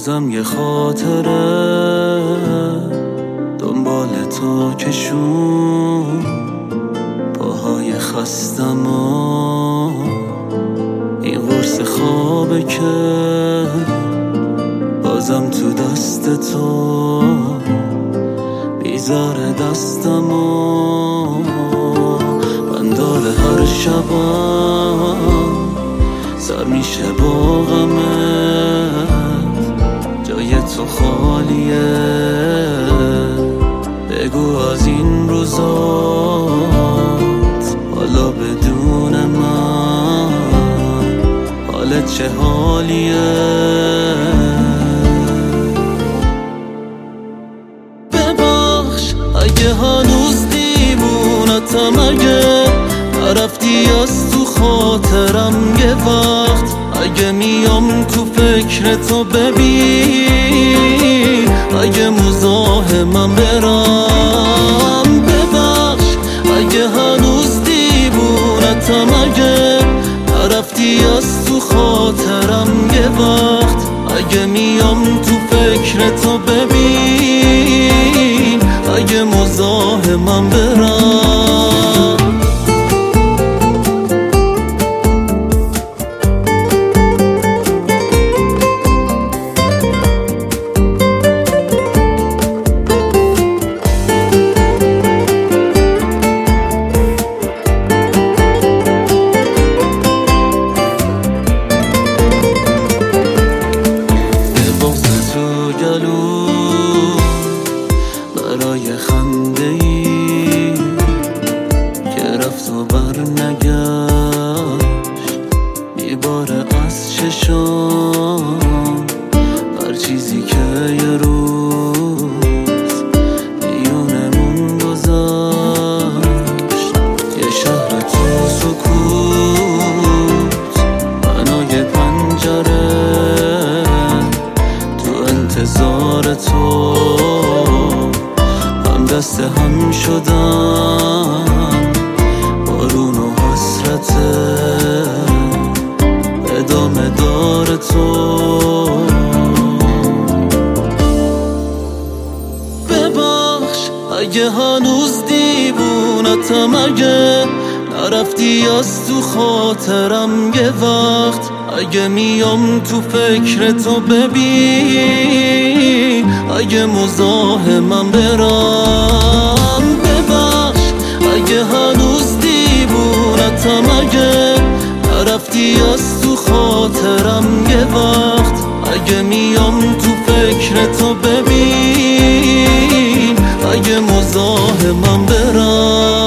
بازم یه خاطره دنبال تو کشون، پاهای خستم و این قرص خوابه که بازم تو دست تو بیزار دستم و من داره هر شبم سر میشه با غمت، جای تو خالیه بگو از این روزات حالا بدون من حالت چه حالیه. ببخش اگه هنوز دیوونتم، اگه نرفتی از تو خاطرم یه وقت، اگه میام تو فکر تو ببین اگه مزاحمم برم. ببخش اگه هنوز دیوونتم، اگه نرفتی از تو خاطرم یه وقت، اگه میام تو فکر تو ببین اگه مزاحمم برم. برای خنده ای که رفت و بر نگشت میباره از چشام هر چیزی که یه روز میونمون گذاشت. یه شهر تو سکوت، بنای پنجره تو انتظار تو، دست هم شدن بارون و حسرت ادامه دار تو. ببخش اگه هنوز دیوونتم، اگه نرفتی از تو خاطرم یه وقت، اگه میام تو فکر تو ببین اگه مزاحمم برم. ببخش اگه هنوز دیوونتم، اگه نرفتی از تو خاطرم یه وقت، اگه میام تو فکر تو ببین اگه مزاحمم برم.